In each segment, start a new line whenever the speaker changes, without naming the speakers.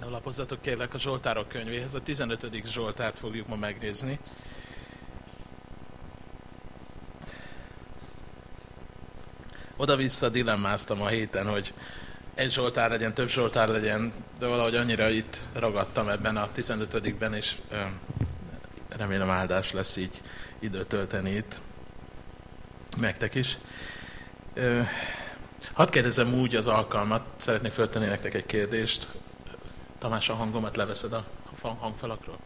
Lapozzatok kérlek a Zsoltárok könyvéhez, a 15. Zsoltárt fogjuk ma megnézni. Oda-vissza dilemmáztam a héten, hogy egy Zsoltár legyen, több Zsoltár legyen, de valahogy annyira itt ragadtam ebben a 15-ben, és remélem áldás lesz így időt tölteni itt. Nektek is. Hadd kérdezem úgy az alkalmat, szeretnék föltenni nektek egy kérdést. Tamás, a hangomat leveszed a hangfalakról?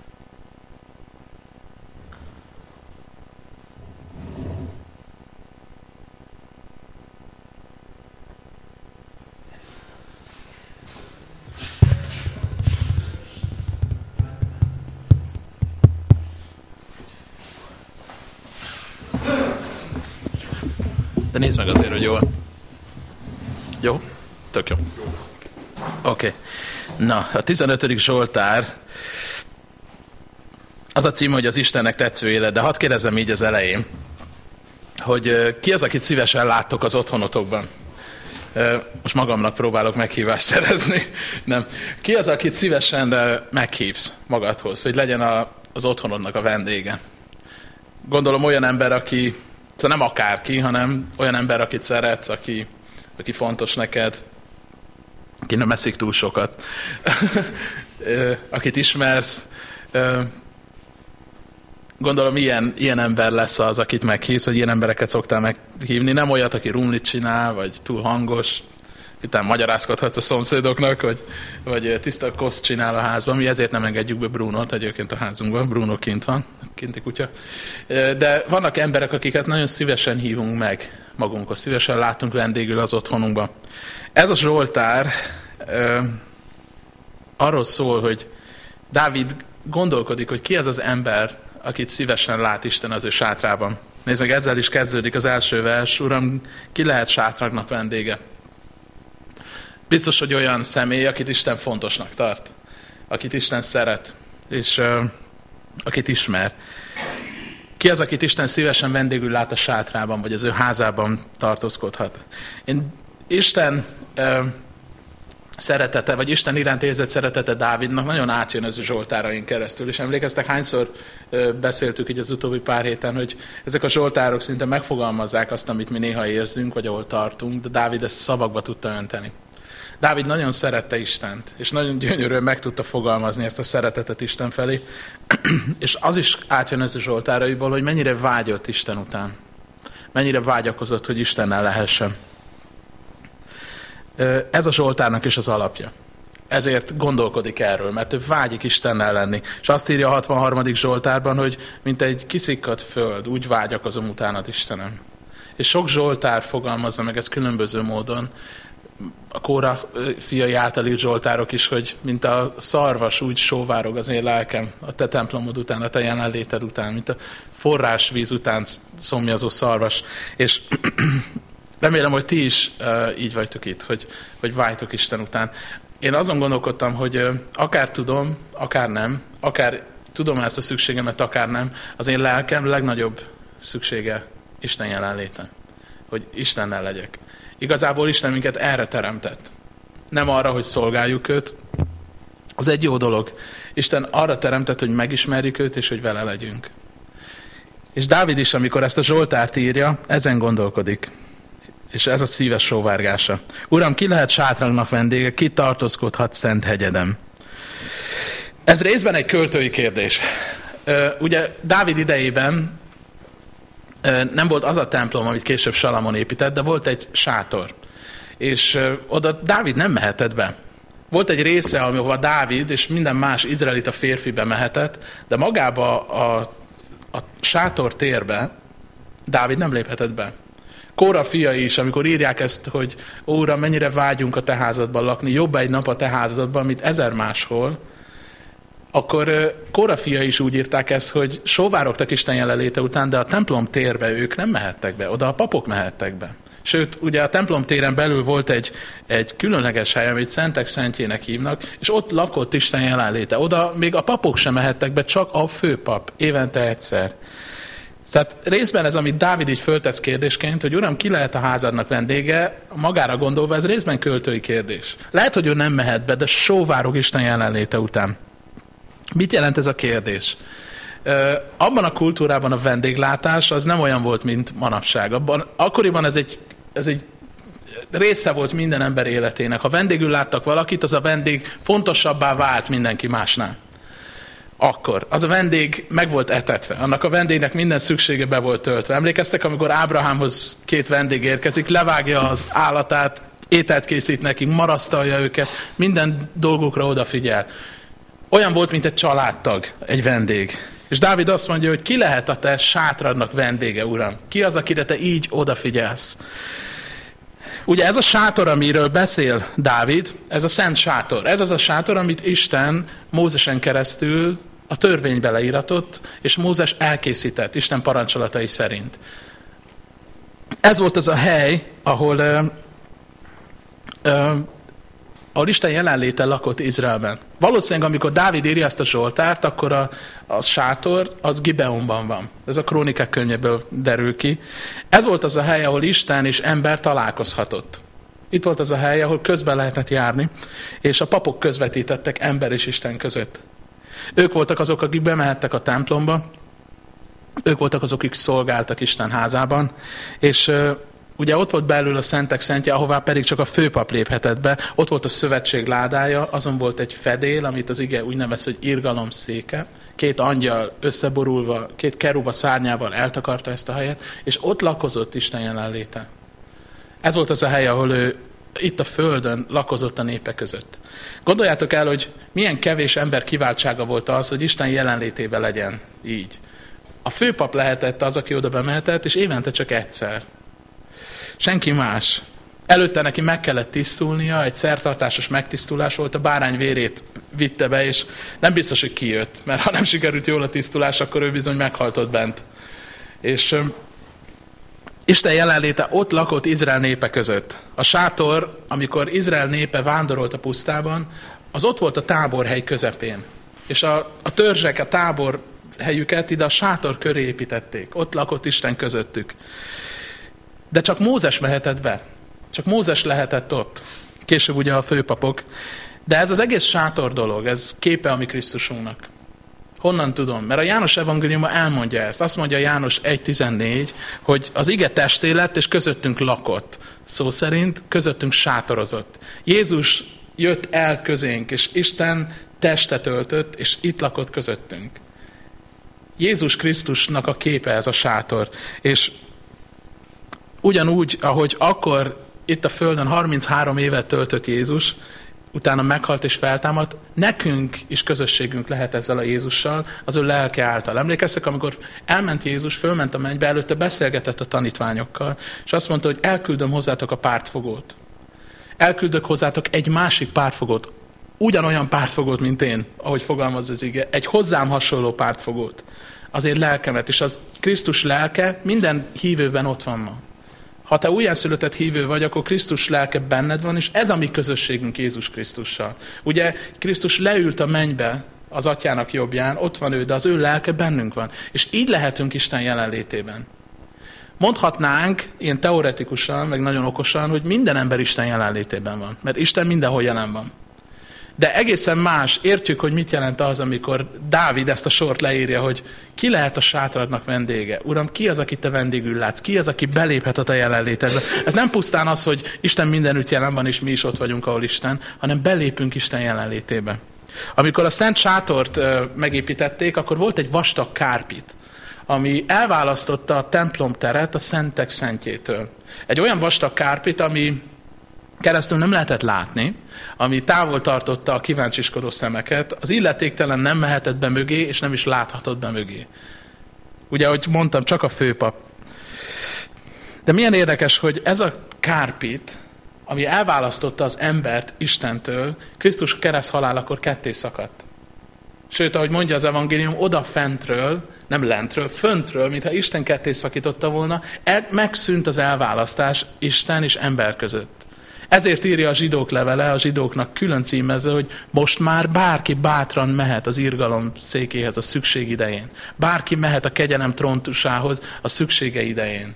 De nézd meg azért, hogy jó. Jó? Tök jó. Oké. Na, a 15. Zsoltár, az a cím, hogy az Istennek tetsző élet, de hadd kérdezzem így az elején, hogy ki az, akit szívesen láttok az otthonotokban? Most magamnak próbálok meghívást szerezni. Nem. Ki az, akit szívesen meghívsz magadhoz, hogy legyen az otthonodnak a vendége? Gondolom olyan ember, aki, szóval nem akárki, hanem olyan ember, akit szeretsz, aki fontos neked, aki nem eszik túl sokat, akit ismersz. Gondolom ilyen ember lesz az, akit meghívsz, hogy ilyen embereket szoktál meghívni. Nem olyat, aki rumlit csinál, vagy túl hangos, utána magyarázkodhatsz a szomszédoknak, vagy tiszta koszt csinál a házban. Mi ezért nem engedjük be Brunót egyébként a házunkban. Bruno kint van, kinti kutya. De vannak emberek, akiket nagyon szívesen hívunk meg magunkhoz, szívesen látunk vendégül az otthonunkban. Ez a Zsoltár arról szól, hogy Dávid gondolkodik, hogy ki az az ember, akit szívesen lát Isten az ő sátrában. Nézd meg, ezzel is kezdődik az első vers. Uram, ki lehet sátraknak vendége? Biztos, hogy olyan személy, akit Isten fontosnak tart, akit Isten szeret, és akit ismer. Ki az, akit Isten szívesen vendégül lát a sátrában, vagy az ő házában tartózkodhat? Isten szeretete, vagy Isten iránt érzett szeretete Dávidnak nagyon átjön az Zsoltárain keresztül. És emlékeztek, hányszor beszéltük így az utóbbi pár héten, hogy ezek a Zsoltárok szinte megfogalmazzák azt, amit mi néha érzünk, vagy ahol tartunk, de Dávid ezt szavakba tudta önteni. Dávid nagyon szerette Istent, és nagyon gyönyörűen meg tudta fogalmazni ezt a szeretetet Isten felé, és az is átjön az Zsoltáraiból, hogy mennyire vágyott Isten után. Mennyire vágyakozott, hogy Istennel lehessen. Ez a Zsoltárnak is az alapja. Ezért gondolkodik erről, mert ő vágyik Istennel lenni. És azt írja a 63. Zsoltárban, hogy mint egy kiszikkadt föld, úgy vágyakozom utánad, Istenem. És sok Zsoltár fogalmazza meg ezt különböző módon, a Kóra fiai által írt Zsoltárok is, hogy mint a szarvas úgy sóvárog az én lelkem a te templomod után, a te jelenléted után, mint a forrásvíz után szomjazó szarvas. És remélem, hogy ti is így vagytok itt, hogy vágytok Isten után. Én azon gondolkodtam, hogy akár tudom, akár nem, akár tudom ezt a szükségemet, akár nem, az én lelkem legnagyobb szüksége Isten jelenléte, hogy Istennel legyek. Igazából Isten minket erre teremtett. Nem arra, hogy szolgáljuk őt. Az egy jó dolog. Isten arra teremtett, hogy megismerjük őt, és hogy vele legyünk. És Dávid is, amikor ezt a Zsoltárt írja, ezen gondolkodik. És ez a szíves sóvárgása. Uram, ki lehet sátragnak vendége, ki tartózkodhat szent hegyedem? Ez részben egy költői kérdés. Ugye Dávid idejében nem volt az a templom, amit később Salamon épített, de volt egy sátor. És oda Dávid nem mehetett be. Volt egy része, ahova Dávid és minden más izraelita férfi bemehetett, de magába a sátor térbe Dávid nem léphetett be. Kóra fiai is, amikor írják ezt, hogy Uram, mennyire vágyunk a te házadban lakni, jobb egy nap a te házadban, mint 1000 máshol, akkor Kóra fiai is úgy írták ezt, hogy sóvárogtak Isten jelenléte után, de a templom térbe ők nem mehettek be, oda a papok mehettek be. Sőt, ugye a templom téren belül volt egy különleges hely, amit Szentek Szentjének hívnak, és ott lakott Isten jelenléte. Oda még a papok sem mehettek be, csak a főpap, évente egyszer. Tehát részben ez, amit Dávid így föltesz kérdésként, hogy Uram, ki lehet a házadnak vendége, magára gondolva, ez részben költői kérdés. Lehet, hogy ő nem mehet be, de sóvárog Isten jelenléte után. Mit jelent ez a kérdés? Abban a kultúrában a vendéglátás az nem olyan volt, mint manapság. Akkoriban ez egy része volt minden ember életének. Ha vendégül láttak valakit, az a vendég fontosabbá vált mindenki másnál. Akkor. Az a vendég meg volt etetve. Annak a vendégnek minden szüksége be volt töltve. Emlékeztek, amikor Ábrahámhoz 2 vendég érkezik, levágja az állatát, ételt készít nekik, marasztalja őket, minden dolgukra odafigyel. Olyan volt, mint egy családtag, egy vendég. És Dávid azt mondja, hogy ki lehet a te sátradnak vendége, Uram? Ki az, akire te így odafigyelsz? Ugye ez a sátor, amiről beszél Dávid, ez a szent sátor. Ez az a sátor, amit Isten Mózesen keresztül a törvénybe leíratott, és Mózes elkészített Isten parancsolatai szerint. Ez volt az a hely, ahol Isten jelenléte lakott Izraelben. Valószínűleg, amikor Dávid írja ezt a Zsoltárt, akkor a sátor az Gibeonban van. Ez a Krónikák könyvéből derül ki. Ez volt az a hely, ahol Isten és ember találkozhatott. Itt volt az a hely, ahol közben lehetett járni, és a papok közvetítettek ember és Isten között. Ők voltak azok, akik bemehettek a templomba, ők voltak azok, akik szolgáltak Isten házában, és ugye ott volt belül a szentek szentje, ahová pedig csak a főpap léphetett be. Ott volt a szövetség ládája, azon volt egy fedél, amit az ige úgy nevez, hogy irgalom széke. 2 angyal összeborulva, 2 keruba szárnyával eltakarta ezt a helyet, és ott lakozott Isten jelenléte. Ez volt az a hely, ahol ő itt a földön lakozott a népek között. Gondoljátok el, hogy milyen kevés ember kiváltsága volt az, hogy Isten jelenlétébe legyen így. A főpap lehetett az, aki oda bemehetett, és évente csak egyszer. Senki más. Előtte neki meg kellett tisztulnia, egy szertartásos megtisztulás volt, a bárány vérét vitte be, és nem biztos, hogy kijött, mert ha nem sikerült jól a tisztulás, akkor ő bizony meghaltott bent. És Isten jelenléte ott lakott Izrael népe között. A sátor, amikor Izrael népe vándorolt a pusztában, az ott volt a táborhely közepén. És a törzsek, a táborhelyüket ide a sátor köré építették. Ott lakott Isten közöttük. De csak Mózes mehetett be. Csak Mózes lehetett ott. Később ugye a főpapok. De ez az egész sátor dolog, ez képe a mi Krisztusunknak. Honnan tudom? Mert a János evangéliuma elmondja ezt. Azt mondja János 1.14, hogy az ige testé lett, és közöttünk lakott. Szó szerint közöttünk sátorozott. Jézus jött el közénk, és Isten testet öltött, és itt lakott közöttünk. Jézus Krisztusnak a képe ez a sátor. És ugyanúgy, ahogy akkor itt a Földön 33 évet töltött Jézus, utána meghalt és feltámadt, nekünk is közösségünk lehet ezzel a Jézussal, az ő lelke által. Emlékeztek, amikor elment Jézus, fölment a mennybe, előtte beszélgetett a tanítványokkal, és azt mondta, hogy elküldöm hozzátok a pártfogót. Elküldök hozzátok egy másik pártfogót, ugyanolyan pártfogót, mint én, ahogy fogalmaz az ige, egy hozzám hasonló pártfogót. Azért lelkemet, és az Krisztus lelke minden hívőben ott van ma. Ha te újjászületett hívő vagy, akkor Krisztus lelke benned van, és ez a mi közösségünk Jézus Krisztussal. Ugye Krisztus leült a mennybe az atyának jobbján, ott van ő, de az ő lelke bennünk van. És így lehetünk Isten jelenlétében. Mondhatnánk, ilyen teoretikusan, meg nagyon okosan, hogy minden ember Isten jelenlétében van. Mert Isten mindenhol jelen van. De egészen más, értjük, hogy mit jelent az, amikor Dávid ezt a sort leírja, hogy ki lehet a sátradnak vendége? Uram, ki az, akit te vendégül látsz? Ki az, aki beléphet a te jelenlétedbe? Ez nem pusztán az, hogy Isten mindenütt jelen van, és mi is ott vagyunk, ahol Isten, hanem belépünk Isten jelenlétébe. Amikor a szent sátort megépítették, akkor volt egy vastag kárpit, ami elválasztotta a templomteret a szentek szentjétől. Egy olyan vastag kárpit, ami keresztül nem lehetett látni, ami távol tartotta a kíváncsiskodó szemeket, az illetéktelen nem mehetett be mögé, és nem is láthatott be mögé. Ugye, ahogy mondtam, csak a főpap. De milyen érdekes, hogy ez a kárpit, ami elválasztotta az embert Istentől, Krisztus kereszthalálakor ketté szakadt. Sőt, ahogy mondja az evangélium, oda fentről, nem lentről, föntről, mintha Isten ketté szakította volna, megszűnt az elválasztás Isten és ember között. Ezért írja a zsidók levele, a zsidóknak külön címezve, hogy most már bárki bátran mehet az irgalom székéhez a szükség idején. Bárki mehet a kegyelem tróntusához a szüksége idején.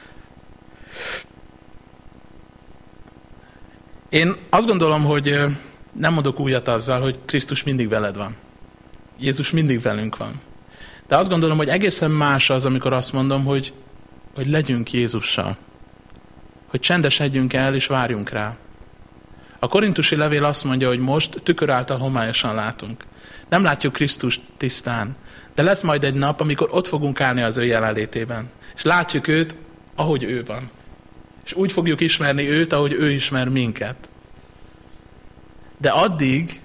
Én azt gondolom, hogy nem mondok újat azzal, hogy Krisztus mindig veled van. Jézus mindig velünk van. De azt gondolom, hogy egészen más az, amikor azt mondom, hogy legyünk Jézussal. Hogy csendesedjünk el, és várjunk rá. A korintusi levél azt mondja, hogy most tükör által homályosan látunk. Nem látjuk Krisztust tisztán, de lesz majd egy nap, amikor ott fogunk állni az ő jelenlétében. És látjuk őt, ahogy ő van. És úgy fogjuk ismerni őt, ahogy ő ismer minket. De addig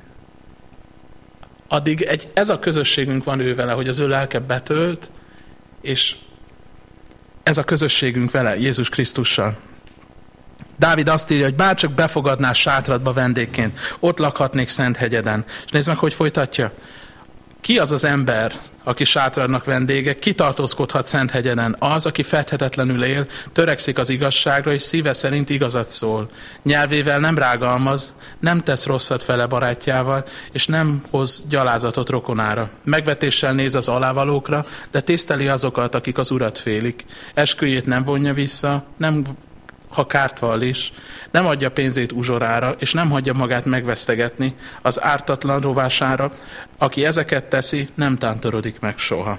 ez a közösségünk van ő vele, hogy az ő lelke betölt, és ez a közösségünk vele, Jézus Krisztussal. Dávid azt írja, hogy bárcsak befogadnál sátradba vendégként, ott lakhatnék Szenthegyeden. És nézd meg, hogy folytatja. Ki az az ember, aki sátradnak vendége, ki tartózkodhat Szenthegyeden? Az, aki fedhetetlenül él, törekszik az igazságra, és szíve szerint igazat szól. Nyelvével nem rágalmaz, nem tesz rosszat fele barátjával, és nem hoz gyalázatot rokonára. Megvetéssel néz az alávalókra, de tiszteli azokat, akik az Urat félik. Esküjét nem vonja vissza, ha kárt vall is, nem adja pénzét uzsorára, és nem hagyja magát megvesztegetni az ártatlan rovására, aki ezeket teszi, nem tántorodik meg soha.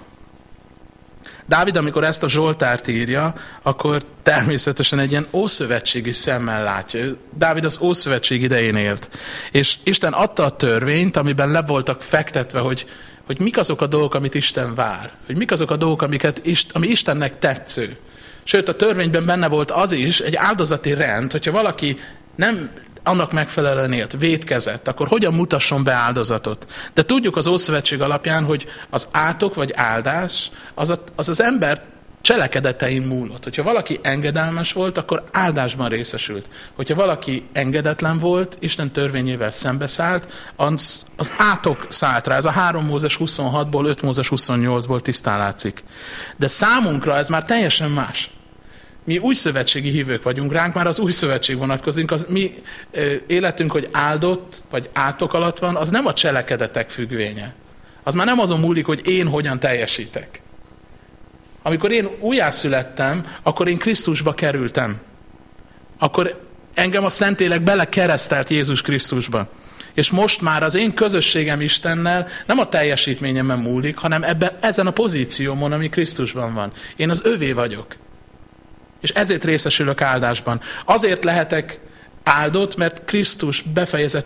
Dávid, amikor ezt a Zsoltárt írja, akkor természetesen egy ilyen ószövetségi szemmel látja. Dávid az Ószövetség idején élt. És Isten adta a törvényt, amiben le voltak fektetve, hogy mik azok a dolgok, amit Isten vár. Hogy mik azok a dolgok, ami Istennek tetsző. Sőt, a törvényben benne volt az is, egy áldozati rend, hogyha valaki nem annak megfelelően élt, vétkezett, akkor hogyan mutasson be áldozatot. De tudjuk az Ószövetség alapján, hogy az átok vagy áldás az ember cselekedetein múlott. Hogyha valaki engedelmes volt, akkor áldásban részesült. Hogyha valaki engedetlen volt, Isten törvényével szembeszállt, az átok szállt rá. Ez a 3 Mózes 26-ból, 5 Mózes 28-ból tisztán látszik. De számunkra ez már teljesen más. Mi újszövetségi hívők vagyunk, ránk már az új szövetség vonatkozik, az mi életünk, hogy áldott vagy átok alatt van, az nem a cselekedetek függvénye. Az már nem azon múlik, hogy én hogyan teljesítek. Amikor én újjászülettem, akkor én Krisztusba kerültem. Akkor engem a Szentlélek belekeresztelt Jézus Krisztusba. És most már az én közösségem Istennel nem a teljesítményemben múlik, hanem ezen a pozíciómon, ami Krisztusban van. Én az övé vagyok. És ezért részesülök áldásban. Azért lehetek áldott, mert Krisztus befejezett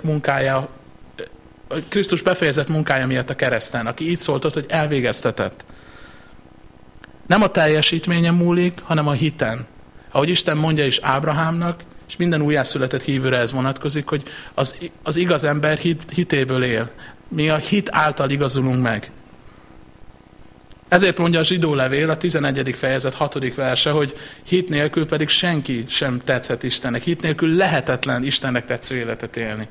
munkája miatt a kereszten, aki így szóltott, hogy elvégeztetett. Nem a teljesítményen múlik, hanem a hiten. Ahogy Isten mondja is Ábrahámnak, és minden újjászületett hívőre ez vonatkozik, hogy az igaz ember hitéből él. Mi a hit által igazulunk meg. Ezért mondja a zsidó levél, a 11. fejezet 6. verse, hogy hit nélkül pedig senki sem tetszhet Istennek. Hit nélkül lehetetlen Istennek tetsző életet élni.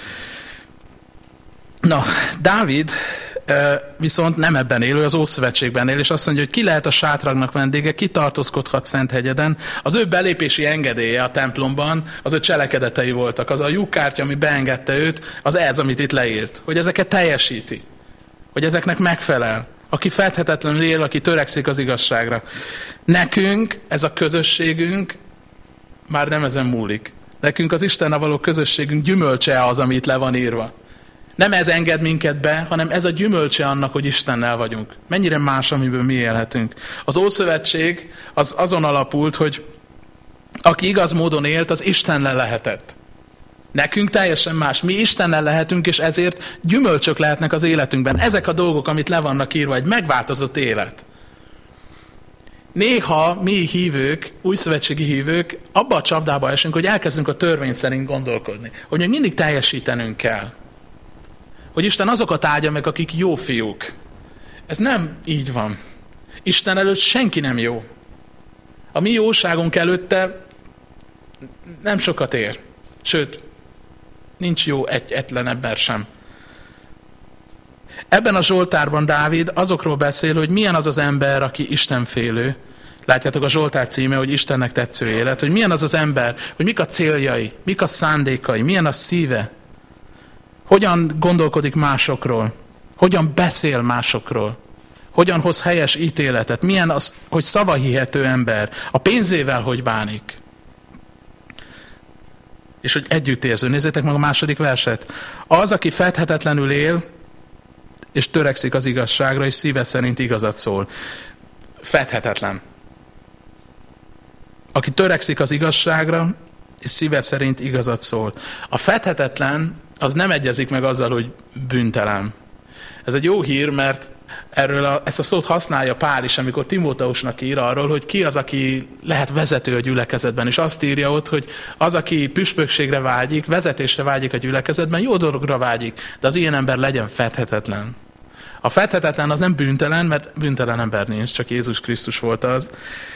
Na, Dávid viszont nem ebben él, ő az Ószövetségben él, és azt mondja, hogy ki lehet a sátragnak vendége, ki tartózkodhat Szenthegyeden. Az ő belépési engedélye a templomban, az ő cselekedetei voltak. Az a lyukkártya, ami beengedte őt, az ez, amit itt leírt. Hogy ezeket teljesíti. Hogy ezeknek megfelel. Aki fedhetetlenül él, aki törekszik az igazságra. Nekünk, ez a közösségünk már nem ezen múlik. Nekünk az Istennel való közösségünk gyümölcse az, ami itt le van írva. Nem ez enged minket be, hanem ez a gyümölcse annak, hogy Istennel vagyunk. Mennyire más, amiből mi élhetünk. Az Ószövetség az azon alapult, hogy aki igaz módon élt, az Istennel lehetett. Nekünk teljesen más. Mi Istennel lehetünk, és ezért gyümölcsök lehetnek az életünkben. Ezek a dolgok, amit le vannak írva, egy megváltozott élet. Néha mi hívők, újszövetségi hívők abba a csapdába esünk, hogy elkezdünk a törvény szerint gondolkodni. Hogy még mindig teljesítenünk kell. Hogy Isten azokat áldja meg, akik jó fiúk. Ez nem így van. Isten előtt senki nem jó. A mi jóságunk előtte nem sokat ér. Sőt, nincs jó egyetlen ember sem. Ebben a Zsoltárban Dávid azokról beszél, hogy milyen az az ember, aki istenfélő, Látjátok, a Zsoltár címe, hogy Istennek tetsző élet, hogy milyen az az ember, hogy mik a céljai, mik a szándékai, milyen a szíve, hogyan gondolkodik másokról, hogyan beszél másokról, hogyan hoz helyes ítéletet, milyen az, hogy szavahihető ember, a pénzével hogy bánik. És hogy együttérző. Nézzétek meg a második verset. Az, aki fedhetetlenül él, és törekszik az igazságra, és szíve szerint igazat szól. Fedhetetlen. Aki törekszik az igazságra, és szíve szerint igazat szól. A fedhetetlen, az nem egyezik meg azzal, hogy bűntelen. Ez egy jó hír, mert ezt a szót használja Pál is, amikor Timóteusnak ír arról, hogy ki az, aki lehet vezető a gyülekezetben, és azt írja ott, hogy az, aki püspökségre vágyik, vezetésre vágyik a gyülekezetben, jó dologra vágyik, de az ilyen ember legyen fedhetetlen. A fedhetetlen az nem bűntelen, mert bűntelen ember nincs, csak Jézus Krisztus volt az.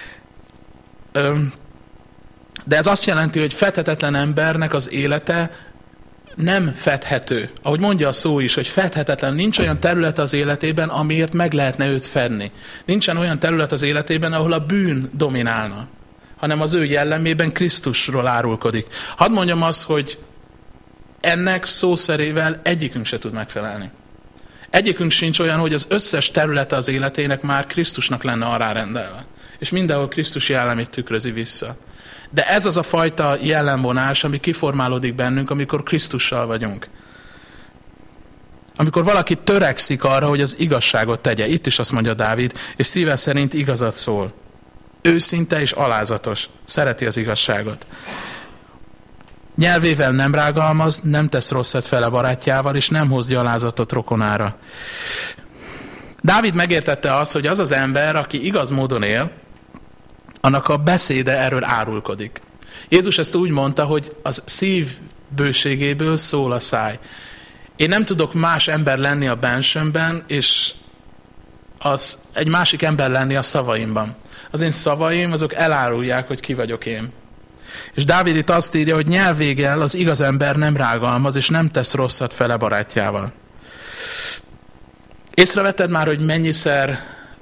De ez azt jelenti, hogy fedhetetlen embernek az élete nem fedhető. Ahogy mondja a szó is, hogy fedhetetlen. Nincs olyan terület az életében, amiért meg lehetne őt fedni. Nincsen olyan terület az életében, ahol a bűn dominálna, hanem az ő jellemében Krisztusról árulkodik. Hadd mondjam azt, hogy ennek szószerével egyikünk se tud megfelelni. Egyikünk sincs olyan, hogy az összes területe az életének már Krisztusnak lenne alárendelve. És mindenhol Krisztus jellemét tükrözi vissza. De ez az a fajta jellemvonás, ami kiformálódik bennünk, amikor Krisztussal vagyunk. Amikor valaki törekszik arra, hogy az igazságot tegye. Itt is azt mondja Dávid, és szíve szerint igazat szól. Őszinte és alázatos. Szereti az igazságot. Nyelvével nem rágalmaz, nem tesz rosszat fele barátjával, és nem hoz gyalázatot rokonára. Dávid megértette azt, hogy az az ember, aki igaz módon él, annak a beszéde erről árulkodik. Jézus ezt úgy mondta, hogy az szív bőségéből szól a száj. Én nem tudok más ember lenni a bensőmben, és egy másik ember lenni a szavaimban. Az én szavaim, azok elárulják, hogy ki vagyok én. És Dávid itt azt írja, hogy nyelvéggel az igaz ember nem rágalmaz, és nem tesz rosszat fele barátjával. Észrevetted már, hogy mennyiszer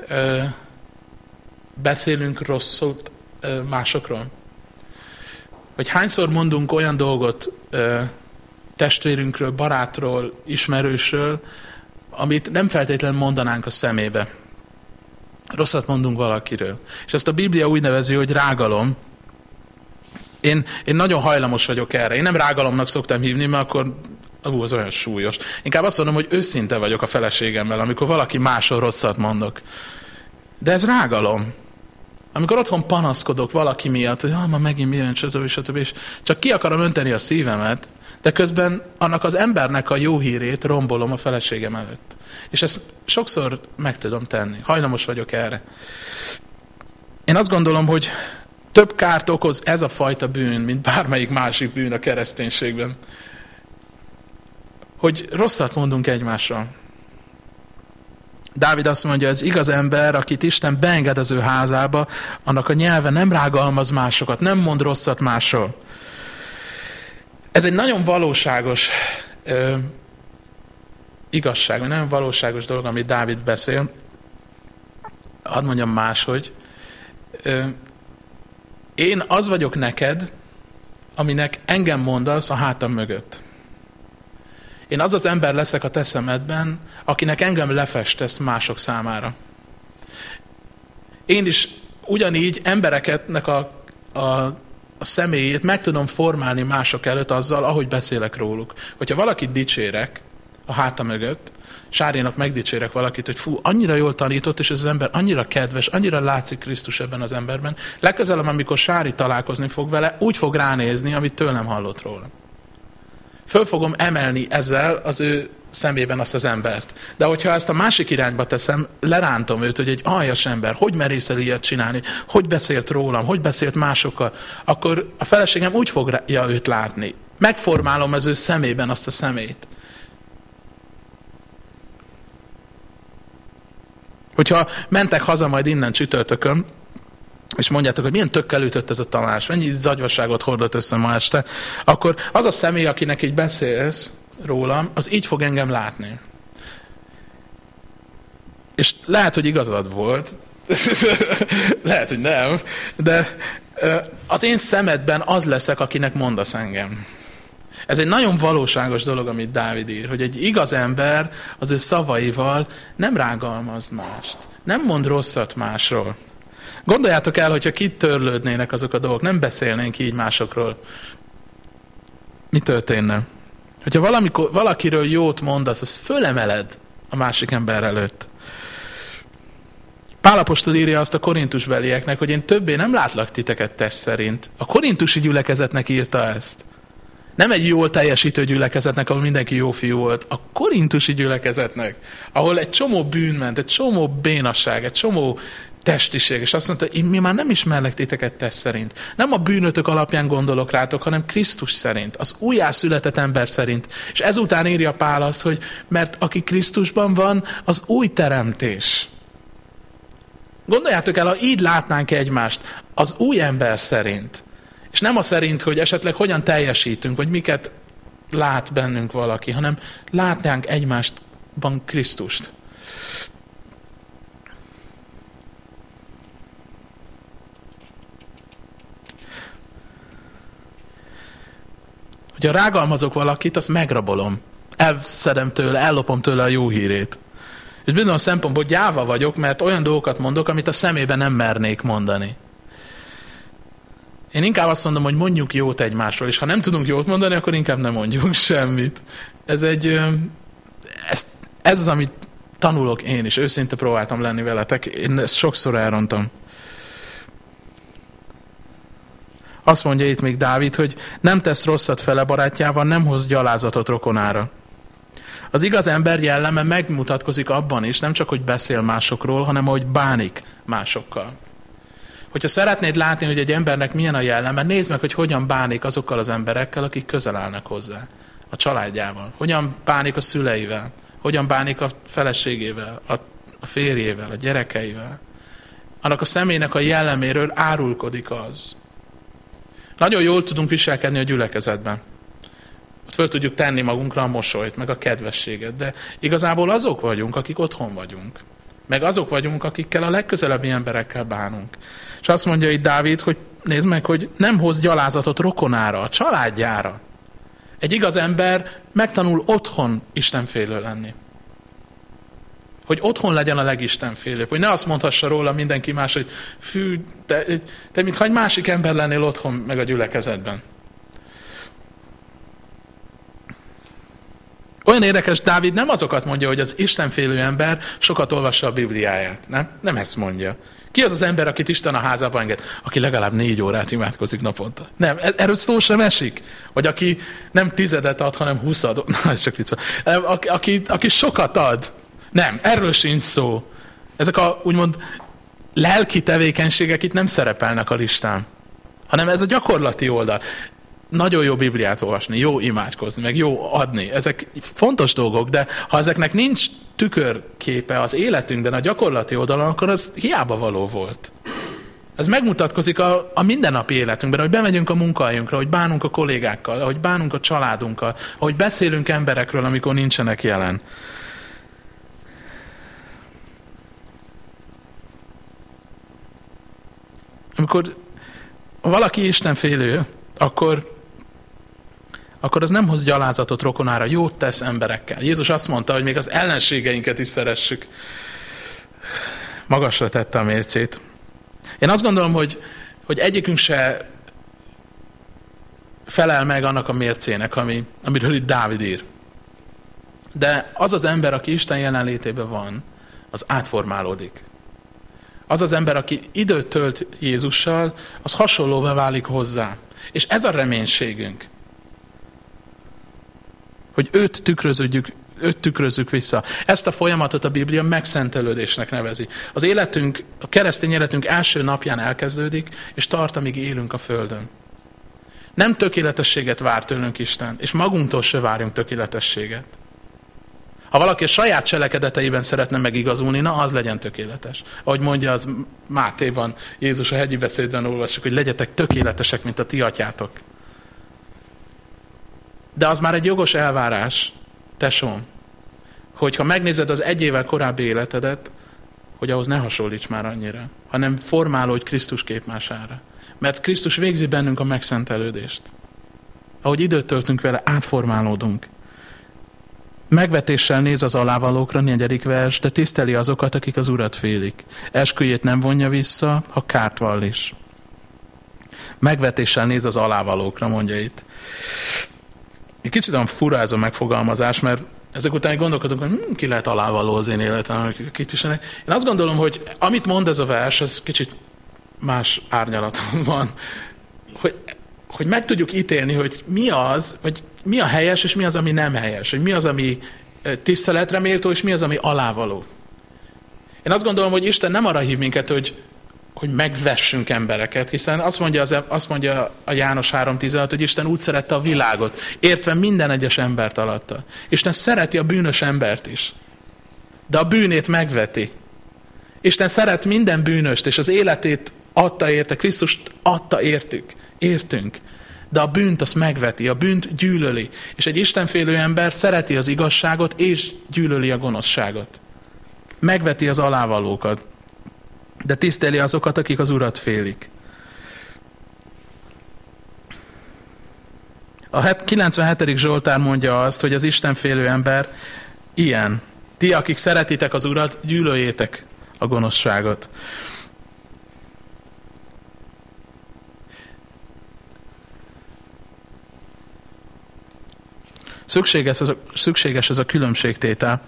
beszélünk rosszat másokról? Hogy hányszor mondunk olyan dolgot testvérünkről, barátról, ismerősről, amit nem feltétlenül mondanánk a szemébe. Rosszat mondunk valakiről. És ezt a Biblia úgy nevezi, hogy rágalom. Én nagyon hajlamos vagyok erre. Én nem rágalomnak szoktam hívni, mert akkor az olyan súlyos. Inkább azt mondom, hogy őszinte vagyok a feleségemmel, amikor valaki másról rosszat mondok. De ez rágalom. Amikor otthon panaszkodok valaki miatt, hogy ma megint milyen, stb. És csak ki akarom önteni a szívemet, de közben annak az embernek a jó hírét rombolom a feleségem előtt. És ezt sokszor meg tudom tenni. Hajlamos vagyok erre. Én azt gondolom, hogy több kárt okoz ez a fajta bűn, mint bármelyik másik bűn a kereszténységben. Hogy rosszat mondunk egymásról. Dávid azt mondja, ez igaz ember, akit Isten beenged az ő házába, annak a nyelve nem rágalmaz másokat, nem mond rosszat másról. Ez egy nagyon valóságos igazság, nagyon valóságos dolog, amit Dávid beszél. Hadd mondjam máshogy. Én az vagyok neked, aminek engem mondasz a hátam mögött. Én az az ember leszek a te szemedben, akinek engem lefestesz mások számára. Én is ugyanígy embereknek a személyét meg tudom formálni mások előtt azzal, ahogy beszélek róluk. Hogyha valakit dicsérek a háta mögött, Sárinak megdicsérek valakit, hogy fú, annyira jól tanított, és ez az ember annyira kedves, annyira látszik Krisztus ebben az emberben. Legközelebb, amikor Sári találkozni fog vele, úgy fog ránézni, amit tőlem hallott róla. Föl fogom emelni ezzel az ő szemében azt az embert. De hogyha ezt a másik irányba teszem, lerántom őt, hogy egy aljas ember, hogy merészel ilyet csinálni, hogy beszélt rólam, hogy beszélt másokkal, akkor a feleségem úgy fogja őt látni. Megformálom az ő szemében azt a szemét. Hogyha mentek haza majd innen csütörtökön, és mondjátok, hogy milyen tökkel ütött ez a Tamás, mennyi zagyvasságot hordott össze ma este, akkor az a személy, akinek így beszélsz rólam, az így fog engem látni. És lehet, hogy igazad volt, Lehet, hogy nem, de az én szemedben az leszek, akinek mondasz engem. Ez egy nagyon valóságos dolog, amit Dávid ír, hogy egy igaz ember az ő szavaival nem rágalmaz mást, nem mond rosszat másról. Gondoljátok el, hogyha kitörlődnének azok a dolgok, nem beszélnénk így másokról. Mi történne? Hogyha valakiről jót mondasz, az fölemeled a másik ember előtt. Pál apostol írja azt a korintusbelieknek, hogy én többé nem látlak titeket test szerint. A korintusi gyülekezetnek írta ezt. Nem egy jól teljesítő gyülekezetnek, ahol mindenki jó fiú volt. A korintusi gyülekezetnek, ahol egy csomó bűn ment, egy csomó bénasság, egy csomó testiség, és azt mondta, hogy mi már nem ismerlek titeket test szerint. Nem a bűnötök alapján gondolok rátok, hanem Krisztus szerint, az újjászületett ember szerint. És ezután írja Pál azt, hogy mert aki Krisztusban van, az új teremtés. Gondoljátok el, ha így látnánk egymást, az új ember szerint, és nem a szerint, hogy esetleg hogyan teljesítünk, vagy miket lát bennünk valaki, hanem látnánk egymástban Krisztust. Hogyha rágalmazok valakit, azt megrabolom. Elszedem tőle, ellopom tőle a jó hírét. És bizonyos szempontból gyáva vagyok, mert olyan dolgokat mondok, amit a szemében nem mernék mondani. Én inkább azt mondom, hogy mondjuk jót egymásról, és ha nem tudunk jót mondani, akkor inkább nem mondjuk semmit. Ez az, amit tanulok én is, őszinte próbáltam lenni veletek, én ezt sokszor elrontam. Azt mondja itt még Dávid, hogy nem tesz rosszat fele barátjával, nem hoz gyalázatot rokonára. Az igaz ember jelleme megmutatkozik abban is, nem csak, hogy beszél másokról, hanem ahogy bánik másokkal. Hogyha szeretnéd látni, hogy egy embernek milyen a jelleme, nézd meg, hogy hogyan bánik azokkal az emberekkel, akik közel állnak hozzá, a családjával. Hogyan bánik a szüleivel, hogyan bánik a feleségével, a férjével, a gyerekeivel. Annak a személynek a jelleméről árulkodik az. Nagyon jól tudunk viselkedni a gyülekezetben. Ott föl tudjuk tenni magunkra a mosolyt, meg a kedvességet, de igazából azok vagyunk, akik otthon vagyunk. Meg azok vagyunk, akikkel a legközelebbi emberekkel bánunk. És azt mondja itt Dávid, hogy nézd meg, hogy nem hoz gyalázatot rokonára, a családjára. Egy igaz ember megtanul otthon istenfélő lenni. Hogy otthon legyen a legistenfélőbb. Hogy ne azt mondhassa róla mindenki más, hogy fű, te mintha egy másik ember lennél otthon, meg a gyülekezetben. Olyan érdekes, Dávid nem azokat mondja, hogy az istenfélő ember sokat olvassa a Bibliáját. Nem ezt mondja. Ki az az ember, akit Isten a házába enged? Aki legalább 4 órát imádkozik naponta. Nem, erről szó sem esik. Vagy aki nem 10 ad, hanem 20 ad. Na, ez csak vicc. Aki sokat ad. Nem, erről sincs szó. Ezek a úgymond lelki tevékenységek itt nem szerepelnek a listán. Hanem ez a gyakorlati oldal. Nagyon jó Bibliát olvasni, jó imádkozni, meg jó adni. Ezek fontos dolgok, de ha ezeknek nincs tükörképe az életünkben, a gyakorlati oldalon, akkor az hiába való volt. Ez megmutatkozik a mindennapi életünkben, hogy bemegyünk a munkahelyünkre, hogy bánunk a kollégákkal, hogy bánunk a családunkkal, hogy beszélünk emberekről, amikor nincsenek jelen. Amikor valaki istenfélő, akkor az nem hoz gyalázatot rokonára, jót tesz emberekkel. Jézus azt mondta, hogy még az ellenségeinket is szeressük. Magasra tette a mércét. Én azt gondolom, hogy egyikünk se felel meg annak a mércének, amiről itt Dávid ír. De az az ember, aki Isten jelenlétében van, az átformálódik. Az az ember, aki időt tölt Jézussal, az hasonlóvá válik hozzá. És ez a reménységünk, hogy őt tükrözzük vissza. Ezt a folyamatot a Biblia megszentelődésnek nevezi. Az életünk, a keresztény életünk első napján elkezdődik, és tart, amíg élünk a földön. Nem tökéletességet vár tőlünk Isten, és magunktól se várjunk tökéletességet. Ha valaki a saját cselekedeteiben szeretne megigazulni, na az legyen tökéletes. Ahogy mondja az Mátéban, Jézus a hegyi beszédben olvassuk, hogy legyetek tökéletesek, mint a ti atyátok. De az már egy jogos elvárás, tesóm, hogyha megnézed az 1 évvel korábbi életedet, hogy ahhoz ne hasonlíts már annyira, hanem formálódj Krisztus képmására. Mert Krisztus végzi bennünk a megszentelődést. Ahogy időt töltünk vele, átformálódunk. Megvetéssel néz az alávalókra, 4. vers, de tiszteli azokat, akik az Urat félik. Esküjét nem vonja vissza, ha kárt vall is. Megvetéssel néz az alávalókra, mondja itt. Egy kicsit olyan fura ez a megfogalmazás, mert ezek után gondolkodunk, hogy ki lehet alávaló az én életem. Én azt gondolom, hogy amit mond ez a vers, az kicsit más árnyalaton van. Hogy meg tudjuk ítélni, hogy mi az, hogy mi a helyes, és mi az, ami nem helyes. Hogy mi az, ami tiszteletre méltó, és mi az, ami alávaló. Én azt gondolom, hogy Isten nem arra hív minket, hogy megvessünk embereket, hiszen azt mondja a János 3.16, hogy Isten úgy szerette a világot, értve minden egyes embert alatta. Isten szereti a bűnös embert is, de a bűnét megveti. Isten szeret minden bűnöst, és az életét adta érte, Krisztust adta értünk. De a bűnt azt megveti, a bűnt gyűlöli. És egy istenfélő ember szereti az igazságot, és gyűlöli a gonoszságot. Megveti az alávalókat, de tiszteli azokat, akik az Urat félik. A 97. Zsoltár mondja azt, hogy az istenfélő ember ilyen. Ti, akik szeretitek az Urat, gyűlöljétek a gonoszságot. Szükséges ez a különbségtétel.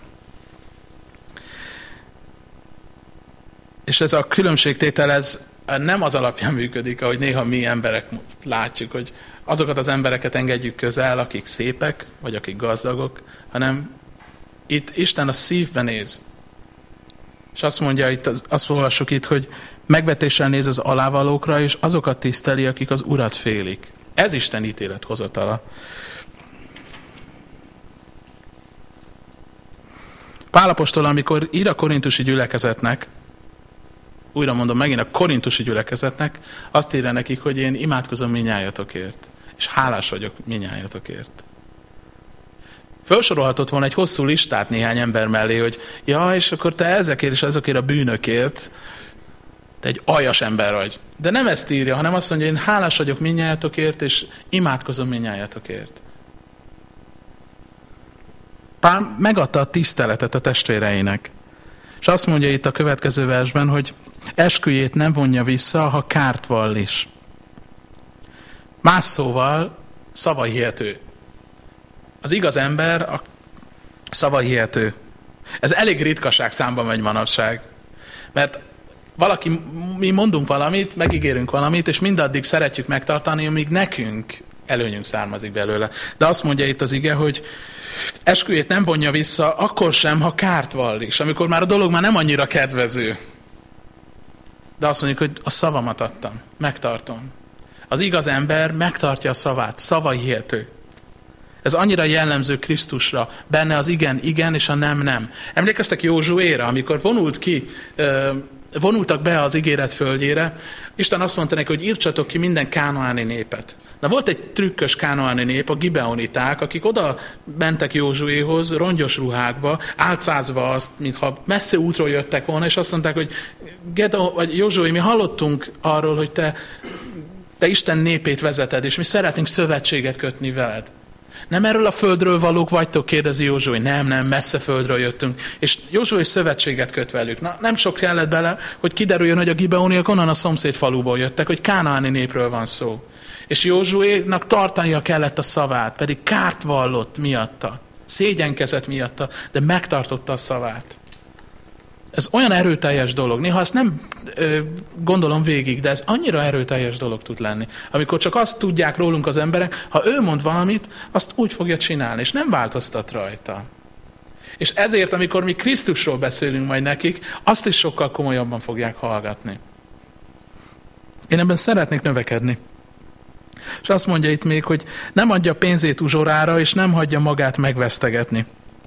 És ez a különbségtétel ez nem az alapján működik, ahogy néha mi emberek látjuk, hogy azokat az embereket engedjük közel, akik szépek, vagy akik gazdagok, hanem itt Isten a szívbe néz. És azt mondja, azt olvassuk itt, hogy megvetéssel néz az alávalókra, és azokat tiszteli, akik az Urat félik. Ez Isten ítélethozatala. Pál apostol, amikor ír a korintusi gyülekezetnek, újra mondom, megint a korintusi gyülekezetnek, azt írja nekik, hogy én imádkozom minnyájatokért, és hálás vagyok minnyájatokért. Felsorolhatott volna egy hosszú listát néhány ember mellé, hogy ja, és akkor te ezekért és ezekért a bűnökért, te egy aljas ember vagy. De nem ezt írja, hanem azt mondja, én hálás vagyok minnyájatokért, és imádkozom minnyájatokért. Pál megadta a tiszteletet a testvéreinek. És azt mondja itt a következő versben, hogy esküjét nem vonja vissza, ha kárt vall is. Más szóval szavahihető. Az igaz ember a szavahihető. Ez elég ritkaság számba megy manapság. Mert mi mondunk valamit, megígérünk valamit, és mindaddig szeretjük megtartani, amíg nekünk előnyünk származik belőle. De azt mondja itt az ige, hogy esküjét nem vonja vissza, akkor sem, ha kárt vall is, amikor már a dolog már nem annyira kedvező. De azt mondjuk, hogy a szavamat adtam, megtartom. Az igaz ember megtartja a szavát, szavahihető. Ez annyira jellemző Krisztusra, benne az igen, igen, és a nem, nem. Emlékeztek Józsuéra, amikor vonultak be az ígéret földjére, Isten azt mondta neki, hogy írtsatok ki minden kánaáni népet. De volt egy trükkös kánaáni nép, a gibeoniták, akik oda mentek Józsuéhoz, rongyos ruhákba, álcázva azt, mintha messze útról jöttek volna, és azt mondták, hogy Józsué, mi hallottunk arról, hogy te Isten népét vezeted, és mi szeretnénk szövetséget kötni veled. Nem erről a földről valók vagytok, kérdezi Józsué. Nem, messze földről jöttünk. És Józsué szövetséget köt velük. Na, nem sok kellett bele, hogy kiderüljön, hogy a gibeoniak onnan a szomszéd faluból jöttek, hogy kánaáni népről van szó. És Józsuénak tartania kellett a szavát, pedig kárt vallott miatta, szégyenkezett miatta, de megtartotta a szavát. Ez olyan erőteljes dolog. Néha ezt nem gondolom végig, de ez annyira erőteljes dolog tud lenni. Amikor csak azt tudják rólunk az emberek, ha ő mond valamit, azt úgy fogja csinálni, és nem változtat rajta. És ezért, amikor mi Krisztusról beszélünk majd nekik, azt is sokkal komolyabban fogják hallgatni. Én ebben szeretnék növekedni. És azt mondja itt még, hogy nem adja pénzét uzsorára, és nem hagyja magát megvesztegetni.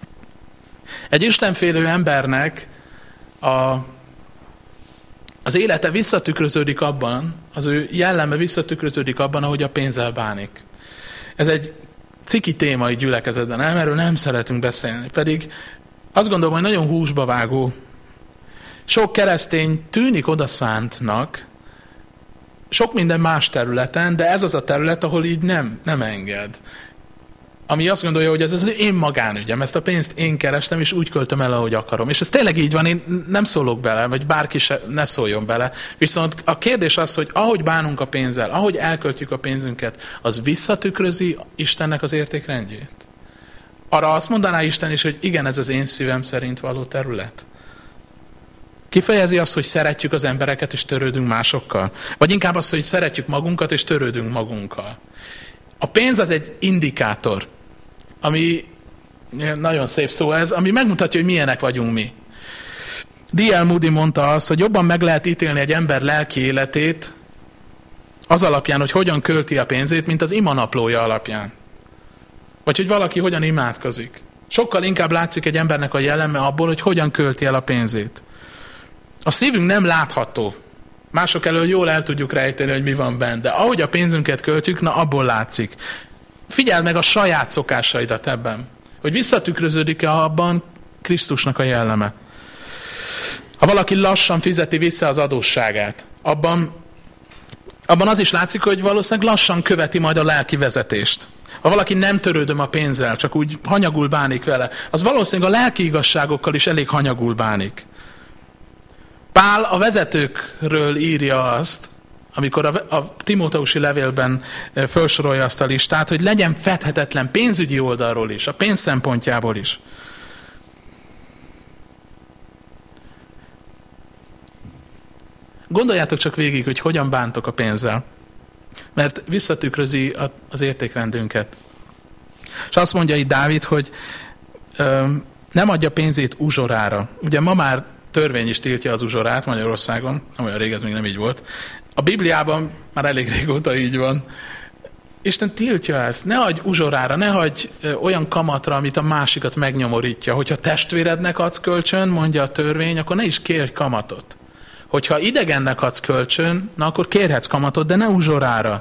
Egy istenfélő embernek az élete visszatükröződik abban, az ő jelleme visszatükröződik abban, ahogy a pénzzel bánik. Ez egy ciki téma egy gyülekezetben, erről nem szeretünk beszélni. Pedig azt gondolom, hogy nagyon húsba vágó. Sok keresztény tűnik odaszántnak, sok minden más területen, de ez az a terület, ahol így nem enged. Ami azt gondolja, hogy ez az én magánügyem, ezt a pénzt én kerestem, és úgy költöm el, ahogy akarom. És ez tényleg így van, én nem szólok bele, vagy bárki se ne szóljon bele. Viszont a kérdés az, hogy ahogy bánunk a pénzzel, ahogy elköltjük a pénzünket, az visszatükrözi Istennek az értékrendjét. Arra azt mondaná Isten is, hogy igen, ez az én szívem szerint való terület. Kifejezi azt, hogy szeretjük az embereket, és törődünk másokkal. Vagy inkább azt, hogy szeretjük magunkat, és törődünk magunkkal. A pénz az egy indikátor, ami nagyon szép szó ez, ami megmutatja, hogy milyenek vagyunk mi. D.L. Moody mondta azt, hogy jobban meg lehet ítélni egy ember lelki életét az alapján, hogy hogyan költi a pénzét, mint az imanaplója alapján. Vagy hogy valaki hogyan imádkozik. Sokkal inkább látszik egy embernek a jelleme abból, hogy hogyan költi el a pénzét. A szívünk nem látható. Mások elől jól el tudjuk rejteni, hogy mi van benne, de ahogy a pénzünket költjük, na abból látszik. Figyeld meg a saját szokásaidat ebben, hogy visszatükröződik-e abban Krisztusnak a jelleme. Ha valaki lassan fizeti vissza az adósságát, abban az is látszik, hogy valószínűleg lassan követi majd a lelki vezetést. Ha valaki nem törődöm a pénzzel, csak úgy hanyagul bánik vele, az valószínűleg a lelki igazságokkal is elég hanyagul bánik. Pál a vezetőkről írja azt, amikor a Timóteusi levélben felsorolja azt a listát, hogy legyen fedhetetlen pénzügyi oldalról is, a pénz szempontjából is. Gondoljátok csak végig, hogy hogyan bántok a pénzzel, mert visszatükrözi az értékrendünket. És azt mondja itt Dávid, hogy nem adja pénzét uzsorára. Ugye ma már törvény is tiltja az uzsorát Magyarországon, nem olyan rég, ez még nem így volt. A Bibliában már elég régóta így van. Isten tiltja ezt. Ne adj uzsorára, ne adj olyan kamatra, amit a másikat megnyomorítja. Hogyha testvérednek adsz kölcsön, mondja a törvény, akkor ne is kérj kamatot. Hogyha idegennek adsz kölcsön, na akkor kérhetsz kamatot, de ne uzsorára.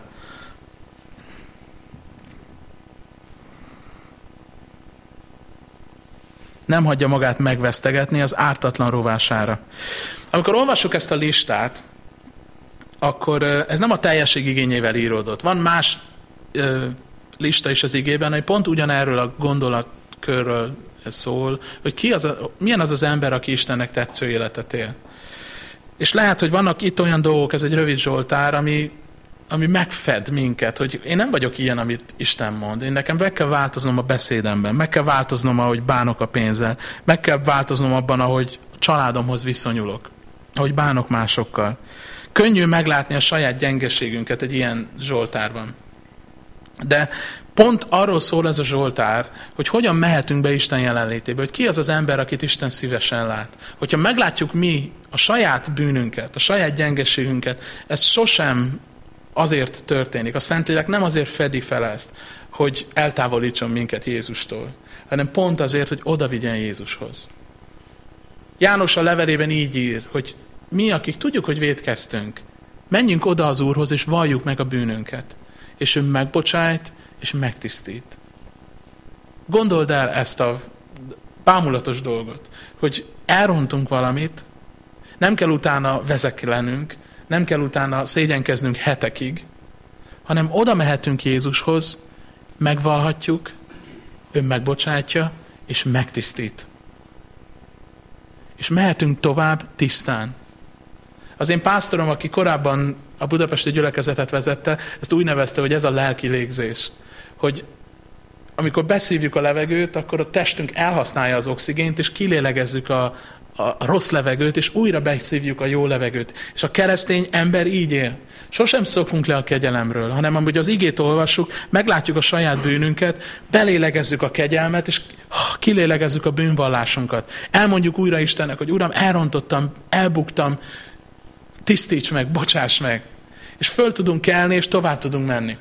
Nem hagyja magát megvesztegetni az ártatlan rovására. Amikor olvassuk ezt a listát, akkor ez nem a teljesség igényével íródott. Van más lista is az igében, hogy pont ugyanerről a gondolatkörről szól, hogy milyen az az ember, aki Istennek tetsző életet él. És lehet, hogy vannak itt olyan dolgok, ez egy rövid zsoltár, ami megfed minket, hogy én nem vagyok ilyen, amit Isten mond. Nekem meg kell változnom a beszédemben, meg kell változnom, ahogy bánok a pénzzel, meg kell változnom abban, ahogy a családomhoz viszonyulok, ahogy bánok másokkal. Könnyű meglátni a saját gyengeségünket egy ilyen zsoltárban. De pont arról szól ez a zsoltár, hogy hogyan mehetünk be Isten jelenlétébe, hogy ki az az ember, akit Isten szívesen lát. Hogyha meglátjuk mi a saját bűnünket, a saját gyengeségünket, ez sosem azért történik. A Szentlélek nem azért fedi fel ezt, hogy eltávolítson minket Jézustól, hanem pont azért, hogy oda vigyen Jézushoz. János a levelében így ír, hogy mi, akik tudjuk, hogy vétkeztünk, menjünk oda az Úrhoz, és valljuk meg a bűnünket. És ő megbocsájt, és megtisztít. Gondold el ezt a bámulatos dolgot, hogy elrontunk valamit, nem kell utána vezeklenünk, nem kell utána szégyenkeznünk hetekig, hanem oda mehetünk Jézushoz, megvallhatjuk, ő megbocsátja, és megtisztít. És mehetünk tovább tisztán. Az én pásztorom, aki korábban a budapesti gyülekezetet vezette, ezt úgy nevezte, hogy ez a lelki légzés. Hogy amikor beszívjuk a levegőt, akkor a testünk elhasználja az oxigént, és kilélegezzük a rossz levegőt, és újra beszívjuk a jó levegőt. És a keresztény ember így él. Sosem szokunk le a kegyelemről, hanem amúgy az igét olvassuk, meglátjuk a saját bűnünket, belélegezzük a kegyelmet, és kilélegezzük a bűnvallásunkat. Elmondjuk újra Istennek, hogy Uram, elrontottam, elbuktam, tisztíts meg, bocsáss meg. És föl tudunk kelni, és tovább tudunk menni.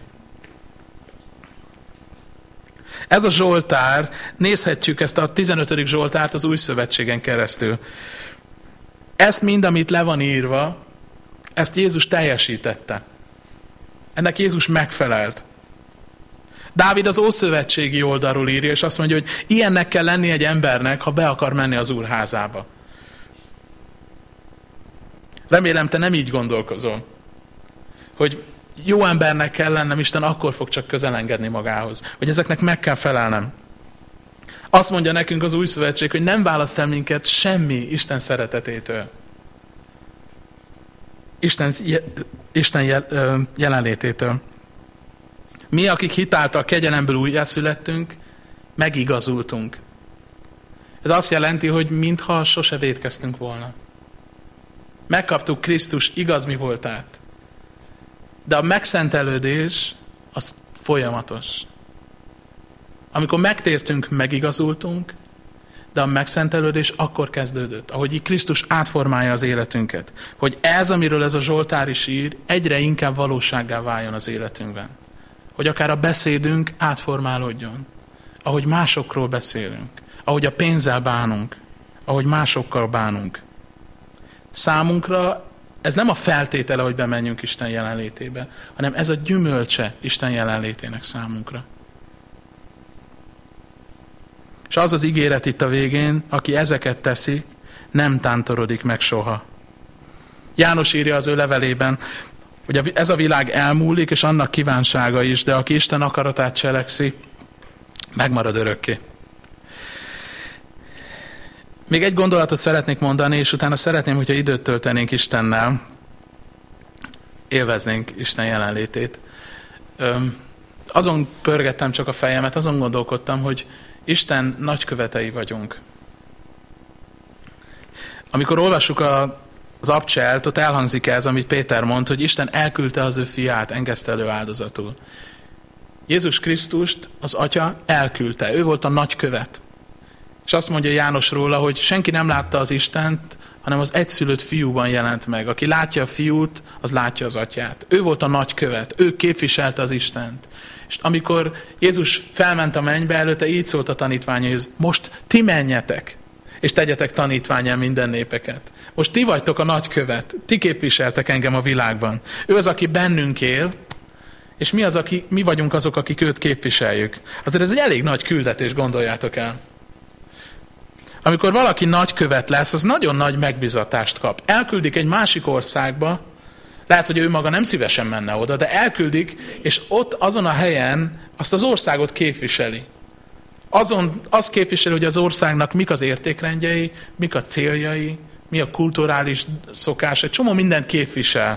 Ez a zsoltár, nézhetjük ezt a 15. zsoltárt az Új Szövetségen keresztül. Ezt mind, amit le van írva, ezt Jézus teljesítette. Ennek Jézus megfelelt. Dávid az ószövetségi oldalról írja, és azt mondja, hogy ilyennek kell lenni egy embernek, ha be akar menni az Úr házába. Remélem, te nem így gondolkozol, hogy jó embernek kell lennem, Isten akkor fog csak közel engedni magához. Hogy ezeknek meg kell felelnem. Azt mondja nekünk az Új Szövetség, hogy nem választ el minket semmi Isten szeretetétől. Isten jelenlététől. Mi, akik hitáltal kegyelemből újjászülettünk, megigazultunk. Ez azt jelenti, hogy mintha sose vétkeztünk volna. Megkaptuk Krisztus igaz mi voltát. De a megszentelődés az folyamatos. Amikor megtértünk, megigazultunk, de a megszentelődés akkor kezdődött, ahogy így Krisztus átformálja az életünket. Hogy ez, amiről ez a Zsoltár is ír, egyre inkább valósággá váljon az életünkben. Hogy akár a beszédünk átformálódjon. Ahogy másokról beszélünk. Ahogy a pénzzel bánunk. Ahogy másokkal bánunk. Számunkra ez nem a feltétele, hogy bemenjünk Isten jelenlétébe, hanem ez a gyümölcse Isten jelenlétének számunkra. És az az ígéret itt a végén, aki ezeket teszi, nem tántorodik meg soha. János írja az ő levelében, hogy ez a világ elmúlik, és annak kívánsága is, de aki Isten akaratát cselekszi, megmarad örökké. Még egy gondolatot szeretnék mondani, és utána szeretném, hogyha időt töltenénk Istennel, élveznénk Isten jelenlétét. Azon pörgettem csak a fejemet, azon gondolkodtam, hogy Isten nagykövetei vagyunk. Amikor olvassuk az abcselt, ott elhangzik ez, amit Péter mond, hogy Isten elküldte az ő fiát engesztelő áldozatul. Jézus Krisztust az Atya elküldte, ő volt a nagykövet. És azt mondja János róla, hogy senki nem látta az Istent, hanem az egyszülött fiúban jelent meg. Aki látja a fiút, az látja az Atyát. Ő volt a nagykövet, ő képviselte az Istent. És amikor Jézus felment a mennybe, előtte így szólt a tanítványaihoz, most ti menjetek, és tegyetek tanítvánnyá minden népeket. Most ti vagytok a nagykövet, ti képviseltek engem a világban. Ő az, aki bennünk él, és mi vagyunk azok, akik őt képviseljük. Azért ez egy elég nagy küldetés, gondoljátok el. Amikor valaki nagykövet lesz, az nagyon nagy megbizatást kap. Elküldik egy másik országba, lehet, hogy ő maga nem szívesen menne oda, de elküldik, és ott azon a helyen azt az országot képviseli. Azt képviseli, hogy az országnak mik az értékrendjei, mik a céljai, mi a kulturális szokás, egy csomó mindent képvisel.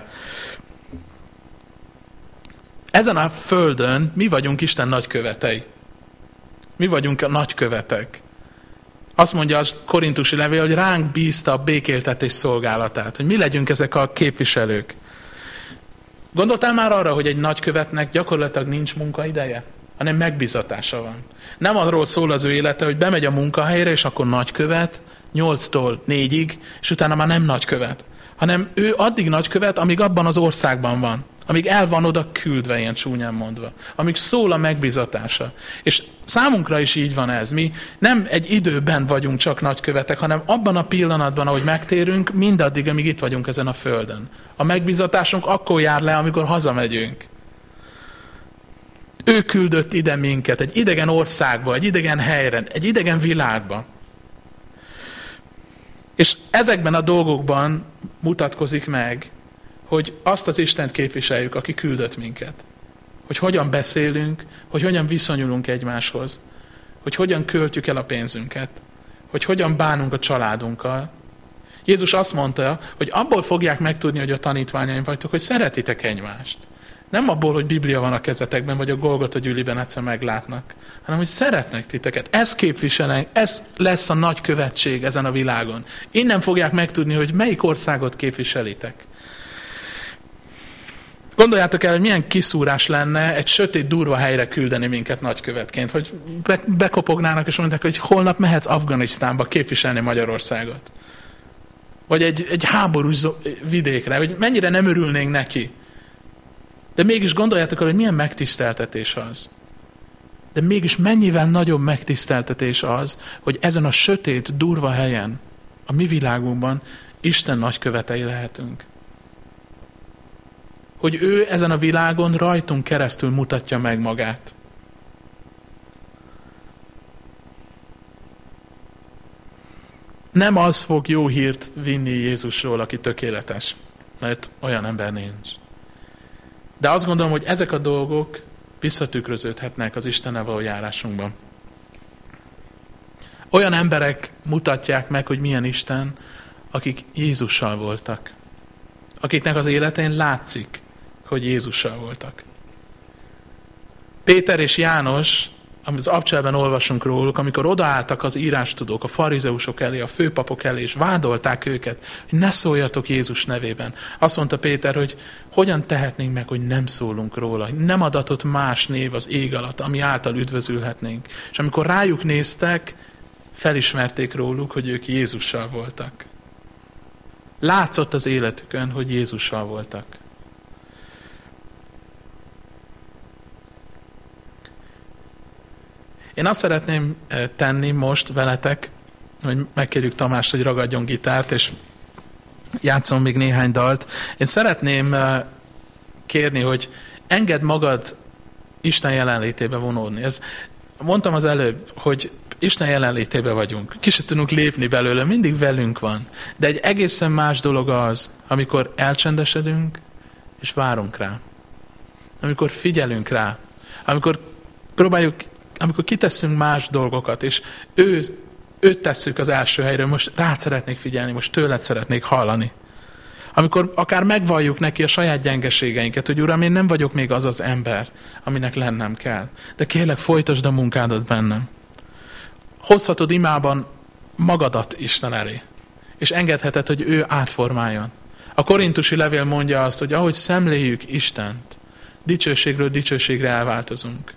Ezen a földön mi vagyunk Isten nagykövetei. Mi vagyunk a nagykövetek. Azt mondja a korintusi levél, hogy ránk bízta a békéltetés szolgálatát, hogy mi legyünk ezek a képviselők. Gondoltál már arra, hogy egy nagykövetnek gyakorlatilag nincs munkaideje, hanem megbízatása van. Nem arról szól az ő élete, hogy bemegy a munkahelyre, és akkor nagykövet, 8-tól 4-ig, és utána már nem nagykövet. Hanem ő addig nagykövet, amíg abban az országban van. Amíg el van oda küldve, ilyen csúnyán mondva. Amíg szól a megbízatása. És számunkra is így van ez. Mi nem egy időben vagyunk csak nagykövetek, hanem abban a pillanatban, ahogy megtérünk, mindaddig, amíg itt vagyunk ezen a földön. A megbízatásunk akkor jár le, amikor hazamegyünk. Ő küldött ide minket, egy idegen országba, egy idegen helyre, egy idegen világba. És ezekben a dolgokban mutatkozik meg, hogy azt az Istent képviseljük, aki küldött minket. Hogy hogyan beszélünk, hogy hogyan viszonyulunk egymáshoz, hogy hogyan költjük el a pénzünket, hogy hogyan bánunk a családunkkal. Jézus azt mondta, hogy abból fogják megtudni, hogy a tanítványaim vagytok, hogy szeretitek egymást. Nem abból, hogy Biblia van a kezetekben, vagy a Golgota gyűliben egyszer meglátnak, hanem hogy szeretnek titeket. Ez képviselnek, ez lesz a nagy követség ezen a világon. Innen fogják megtudni, hogy melyik országot képviselitek. Gondoljátok el, hogy milyen kiszúrás lenne egy sötét, durva helyre küldeni minket nagykövetként, hogy bekopognának és mondják, hogy holnap mehetsz Afganisztánba képviselni Magyarországot. Vagy egy háborús vidékre, hogy mennyire nem örülnénk neki. De mégis gondoljátok el, hogy milyen megtiszteltetés az. De mégis mennyivel nagyobb megtiszteltetés az, hogy ezen a sötét, durva helyen, a mi világunkban Isten nagykövetei lehetünk. Hogy ő ezen a világon rajtunk keresztül mutatja meg magát. Nem az fog jó hírt vinni Jézusról, aki tökéletes, mert olyan ember nincs. De azt gondolom, hogy ezek a dolgok visszatükröződhetnek az Istennel való járásunkban. Olyan emberek mutatják meg, hogy milyen Isten, akik Jézussal voltak. Akiknek az életén látszik, hogy Jézussal voltak. Péter és János, az Abcsában olvasunk róluk, amikor odaálltak az írástudók, a farizeusok elé, a főpapok elé, és vádolták őket, hogy ne szóljatok Jézus nevében. Azt mondta Péter, hogy hogyan tehetnénk meg, hogy nem szólunk róla, hogy nem adatott más név az ég alatt, ami által üdvözülhetnénk. És amikor rájuk néztek, felismerték róluk, hogy ők Jézussal voltak. Látszott az életükön, hogy Jézussal voltak. Én azt szeretném tenni most veletek, hogy megkérjük Tamást, hogy ragadjon gitárt, és játszom még néhány dalt. Én szeretném kérni, hogy engedd magad Isten jelenlétébe vonódni. Mondtam az előbb, hogy Isten jelenlétébe vagyunk. Ki se tudunk lépni belőle, mindig velünk van. De egy egészen más dolog az, amikor elcsendesedünk, és várunk rá. Amikor figyelünk rá. Amikor kitesszünk más dolgokat, és őt tesszük az első helyről, most rád szeretnék figyelni, most tőled szeretnék hallani. Amikor akár megvalljuk neki a saját gyengeségeinket, hogy Uram, én nem vagyok még az az ember, aminek lennem kell. De kérlek, folytasd a munkádat bennem. Hozhatod imában magadat Isten elé, és engedheted, hogy ő átformáljon. A korintusi levél mondja azt, hogy ahogy szemléljük Istent, dicsőségről dicsőségre elváltozunk.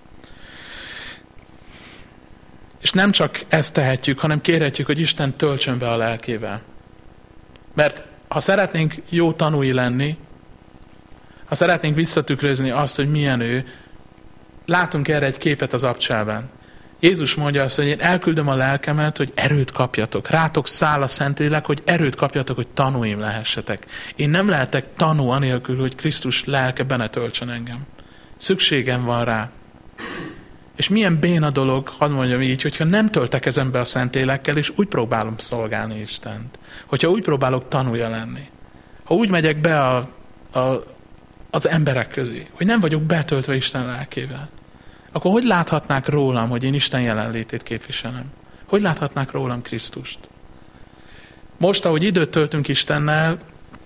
És nem csak ezt tehetjük, hanem kérhetjük, hogy Isten töltsön be a lelkével. Mert ha szeretnénk jó tanúi lenni, ha szeretnénk visszatükrözni azt, hogy milyen ő, látunk erre egy képet az Abcsában. Jézus mondja azt, hogy én elküldöm a lelkemet, hogy erőt kapjatok. Rátok száll a Szentlélek, hogy erőt kapjatok, hogy tanúim lehessetek. Én nem lehetek tanú anélkül, hogy Krisztus lelke benne töltsön engem. Szükségem van rá. És milyen béna dolog, hadd mondjam így, hogyha nem töltek ezenbe a Szentlélekkel, és úgy próbálom szolgálni Istent. Hogyha úgy próbálok tanúja lenni. Ha úgy megyek be az emberek közé, hogy nem vagyok betöltve Isten lelkével, akkor hogy láthatnák rólam, hogy én Isten jelenlétét képviselem? Hogy láthatnák rólam Krisztust? Most, ahogy időt töltünk Istennel,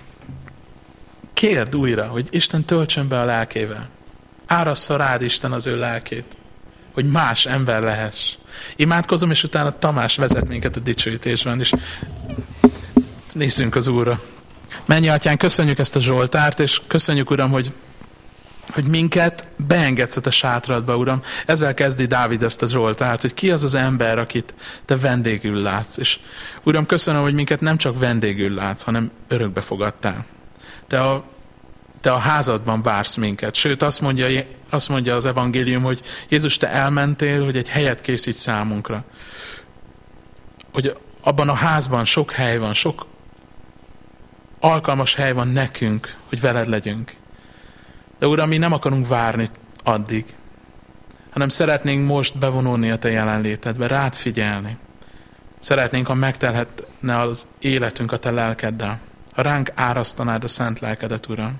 kérd újra, hogy Isten töltsön be a lelkével. Árassza rád Isten az ő lelkét, hogy más ember lehess. Imádkozom, és utána Tamás vezet minket a dicsőítésben, és nézzünk az Úrra. Mennyi Atyán, köszönjük ezt a Zsoltárt, és köszönjük, Uram, hogy minket beengedsz a te sátradba, Uram. Ezzel kezdi Dávid ezt a Zsoltárt, hogy ki az az ember, akit te vendégül látsz. És Uram, köszönöm, hogy minket nem csak vendégül látsz, hanem örökbe fogadtál. Te a házadban vársz minket. Sőt, azt mondja az evangélium, hogy Jézus, te elmentél, hogy egy helyet készíts számunkra. Hogy abban a házban sok hely van, sok alkalmas hely van nekünk, hogy veled legyünk. De Uram, mi nem akarunk várni addig, hanem szeretnénk most bevonulni a te jelenlétedbe, rád figyelni. Szeretnénk, ha megtelhetne az életünk a te lelkeddel, ha ránk árasztanád a szent lelkedet, Uram.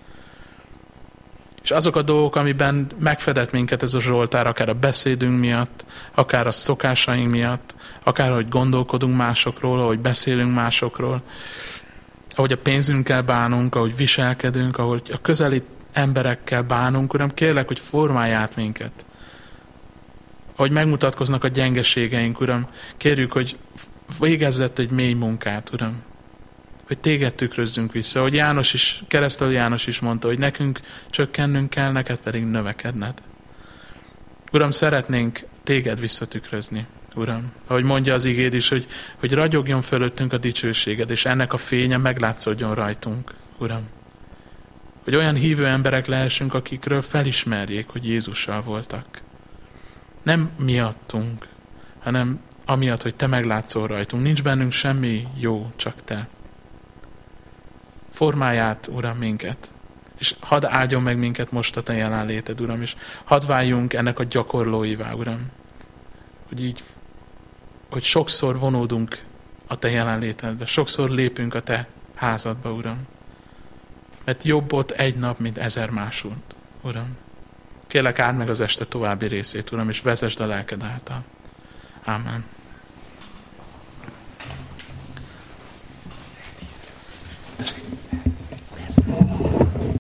És azok a dolgok, amiben megfedett minket ez a Zsoltár, akár a beszédünk miatt, akár a szokásaink miatt, akár ahogy gondolkodunk másokról, ahogy beszélünk másokról, ahogy a pénzünkkel bánunk, ahogy viselkedünk, ahogy a közeli emberekkel bánunk, Uram, kérlek, hogy formálj át minket. Ahogy megmutatkoznak a gyengeségeink, Uram, kérjük, hogy végezzett egy mély munkát, Uram. Hogy téged tükrözzünk vissza. Ahogy Keresztelő János is mondta, hogy nekünk csökkennünk kell, neked pedig növekedned. Uram, szeretnénk téged visszatükrözni, Uram. Ahogy mondja az igéd is, hogy ragyogjon fölöttünk a dicsőséged, és ennek a fénye meglátszódjon rajtunk, Uram. Hogy olyan hívő emberek lehessünk, akikről felismerjék, hogy Jézussal voltak. Nem miattunk, hanem amiatt, hogy te meglátszol rajtunk. Nincs bennünk semmi jó, csak te. Formálj át, Uram, minket. És hadd áldjon meg minket most a te jelenléted, Uram, és hadd váljunk ennek a gyakorlóivá, Uram. Hogy sokszor vonódunk a te jelenlétedbe, sokszor lépünk a te házadba, Uram. Mert jobb ott egy nap, mint 1000 másút, Uram. Kérlek, áld meg az este további részét, Uram, és vezesd a lelked által. Ámen. Thank you.